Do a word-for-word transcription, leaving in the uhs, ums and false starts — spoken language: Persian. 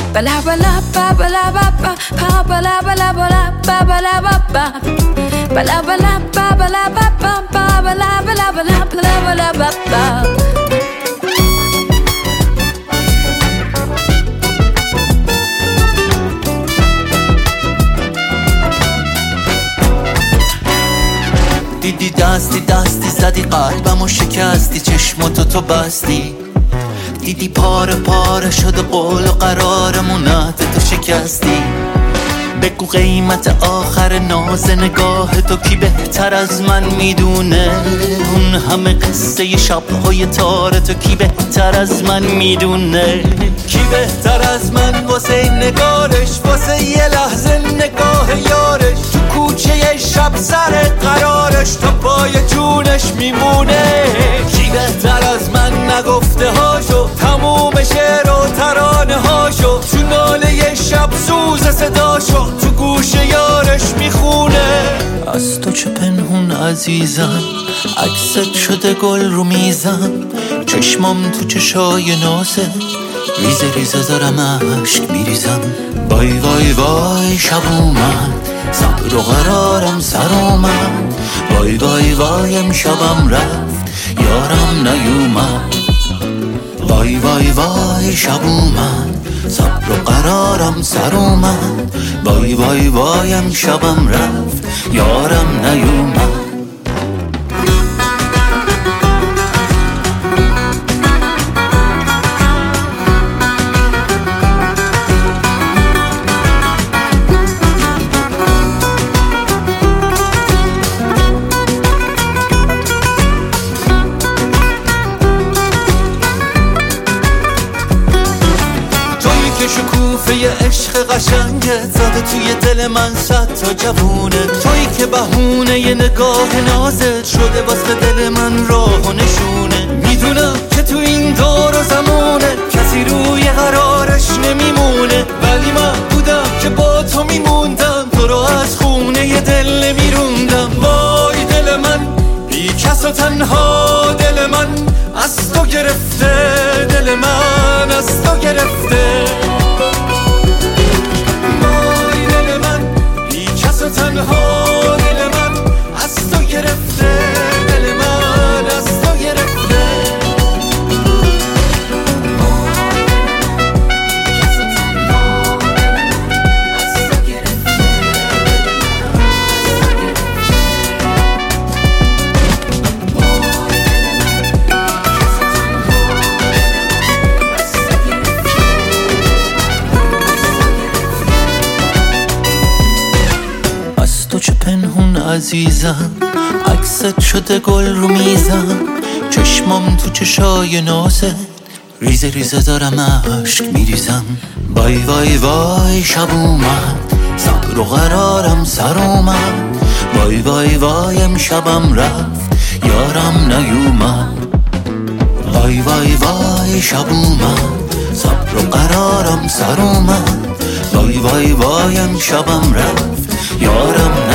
bala bala ba bala ba ba pa bala bala bala ba bala ba ba bala bala ba bala ba ba ba bala bala bala bala bala ba ba. دیدی دستی دستی زدی قلبمو شکستی چشماتو تو بستی دیدی پاره پاره شده قول و قرارمونت تو شکستی بگو قیمت آخر ناز نگاه تو کی بهتر از من میدونه اون همه قصه شبهای تار تو کی بهتر از من میدونه کی بهتر از من واسه نگارش واسه یه لحظه نگاه یارش تو کوچه شب سر قرارش تا پای جونش میمونه کی بهتر از من نگفته هاشو تموم شعر و ترانه هاشو تو ناله شب سوز صداشو تو گوش یارش میخونه از تو چه پنهون عزیزم عکست شده گل رو میزم چشمام تو چشای نازه ریزه ریزه دارم عشق میریزم وای وای وای شب اومد صبر و قرارم سر اومد وای وای وای امشبم رفت یارم نیومد وای وای وای شب اومد صبر و قرارم سر اومد وای وای وای امشبم رفت یارم نیومد شکوفه عشق قشنگت زده توی دل من صد تا جوونه تویی که بهونه یه نگاه نازت شده واسه دل من راه و نشونه میدونم که تو این دور و زمونه کسی روی قرارش نمیمونه ولی من بودم که با تو میموندم تو رو از خونه ی دل نمیروندم وای دل من بی کس و تنها دل من از تو گرفته دل من از تو گرفته تنها دل من از تو گرفته دل من از تو گرفته چه پنهون عزیزم عکست شده گل رو میزم چشمام تو چشای نازه ریزه ریزه دارم عشق میریزم وای وای وای شب اومد صبر و قرارم سر اومد وای وای وای امشبم رفت یارم نیومد وای وای وای شب اومد صبر و قرارم سر اومد وای وای وای امشبم رفت یارم